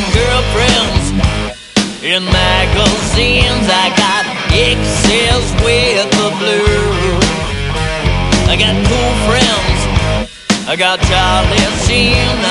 got girlfriends in magazines. I got exes with the blues. I got cool friends. I got Charlie Sheen.